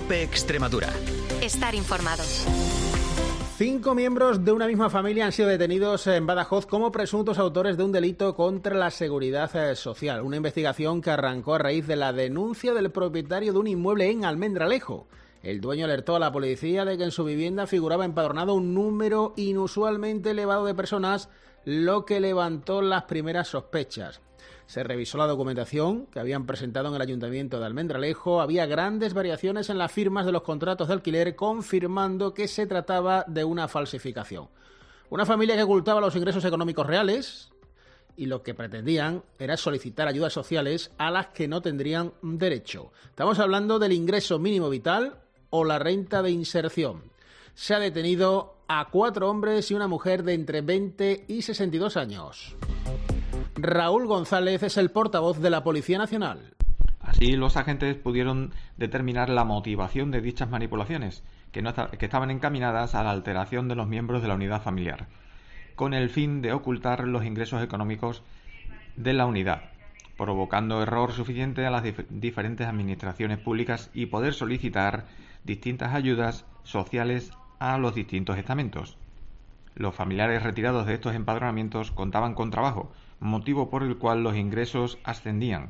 COPE Extremadura. Estar informado. 5 miembros de una misma familia han sido detenidos en Badajoz como presuntos autores de un delito contra la seguridad social. Una investigación que arrancó a raíz de la denuncia del propietario de un inmueble en Almendralejo. El dueño alertó a la policía de que en su vivienda figuraba empadronado un número inusualmente elevado de personas, lo que levantó las primeras sospechas. Se revisó la documentación que habían presentado en el Ayuntamiento de Almendralejo. Había grandes variaciones en las firmas de los contratos de alquiler, confirmando que se trataba de una falsificación. Una familia que ocultaba los ingresos económicos reales y lo que pretendían era solicitar ayudas sociales a las que no tendrían derecho. Estamos hablando del ingreso mínimo vital o la renta de inserción. Se ha detenido a 4 hombres y una mujer de entre 20 y 62 años. Raúl González es el portavoz de la Policía Nacional. Así, los agentes pudieron determinar la motivación de dichas manipulaciones, que estaban encaminadas a la alteración de los miembros de la unidad familiar, con el fin de ocultar los ingresos económicos de la unidad, provocando error suficiente a las diferentes administraciones públicas y poder solicitar distintas ayudas sociales a los distintos estamentos. Los familiares retirados de estos empadronamientos contaban con trabajo, motivo por el cual los ingresos ascendían.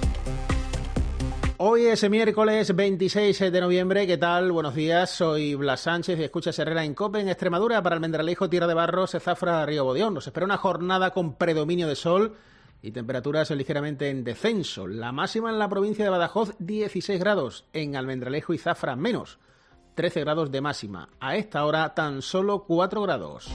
Hoy es miércoles 26 de noviembre. ¿Qué tal? Buenos días. Soy Blas Sánchez y escuchas Herrera en COPE en Extremadura. Para Almendralejo, Tierra de Barros, Zafra, Río Bodión. Nos espera una jornada con predominio de sol y temperaturas ligeramente en descenso. La máxima en la provincia de Badajoz, 16 grados. En Almendralejo y Zafra, menos 13 grados de máxima. A esta hora, tan solo 4 grados.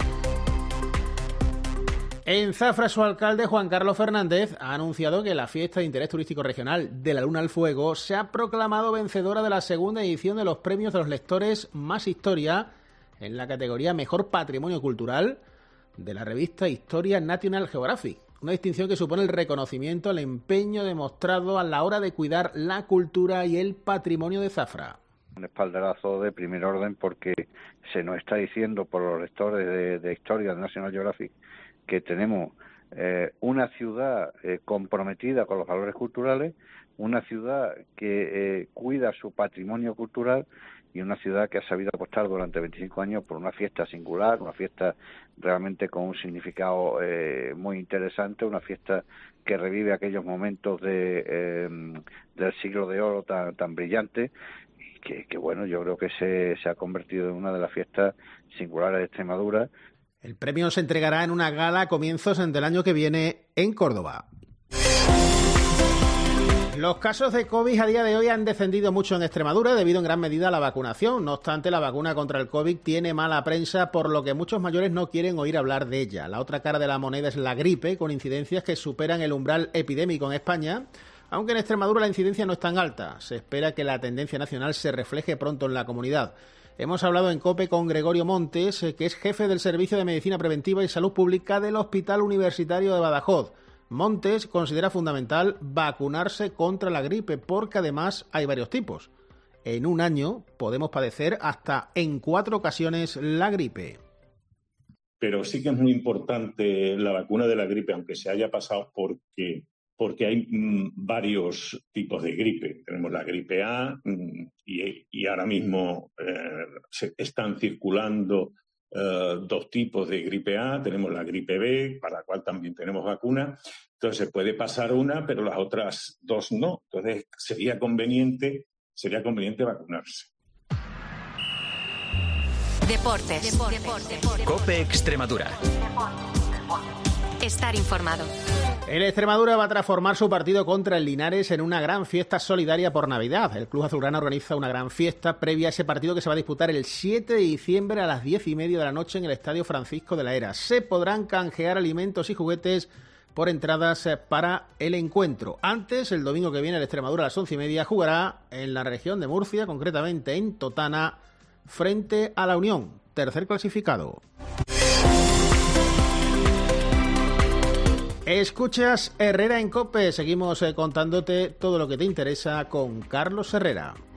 En Zafra, su alcalde, Juan Carlos Fernández, ha anunciado que la fiesta de interés turístico regional de la Luna al Fuego se ha proclamado vencedora de la segunda edición de los premios de los lectores Más Historia en la categoría Mejor Patrimonio Cultural de la revista Historia National Geographic. Una distinción que supone el reconocimiento al empeño demostrado a la hora de cuidar la cultura y el patrimonio de Zafra. Un espaldarazo de primer orden porque se nos está diciendo por los lectores de Historia National Geographic que tenemos una ciudad comprometida con los valores culturales, una ciudad que cuida su patrimonio cultural y una ciudad que ha sabido apostar durante 25 años por una fiesta singular, una fiesta realmente con un significado muy interesante, una fiesta que revive aquellos momentos del siglo de oro tan brillante y que bueno, yo creo que se ha convertido en una de las fiestas singulares de Extremadura. El premio se entregará en una gala a comienzos del año que viene en Córdoba. Los casos de COVID a día de hoy han descendido mucho en Extremadura debido en gran medida a la vacunación. No obstante, la vacuna contra el COVID tiene mala prensa, por lo que muchos mayores no quieren oír hablar de ella. La otra cara de la moneda es la gripe, con incidencias que superan el umbral epidémico en España. Aunque en Extremadura la incidencia no es tan alta, se espera que la tendencia nacional se refleje pronto en la comunidad. Hemos hablado en COPE con Gregorio Montes, que es jefe del Servicio de Medicina Preventiva y Salud Pública del Hospital Universitario de Badajoz. Montes considera fundamental vacunarse contra la gripe porque además hay varios tipos. En un año podemos padecer hasta en 4 ocasiones la gripe. Pero sí que es muy importante la vacuna de la gripe, aunque se haya pasado porque hay varios tipos de gripe. Tenemos la gripe A y ahora mismo se están circulando 2 tipos de gripe A. Tenemos la gripe B, para la cual también tenemos vacuna. Entonces se puede pasar una, pero las otras 2 no. Entonces sería conveniente vacunarse. Deportes. COPE Extremadura. Estar informado. El Extremadura va a transformar su partido contra el Linares en una gran fiesta solidaria por Navidad. El club azulgrana organiza una gran fiesta previa a ese partido que se va a disputar el 7 de diciembre a las 10:30 de la noche en el Estadio Francisco de la Era. Se podrán canjear alimentos y juguetes por entradas para el encuentro. Antes, el domingo que viene, el Extremadura a las 11:30 jugará en la región de Murcia, concretamente en Totana, frente a la Unión, tercer clasificado. Escuchas Herrera en COPE. Seguimos contándote todo lo que te interesa con Carlos Herrera.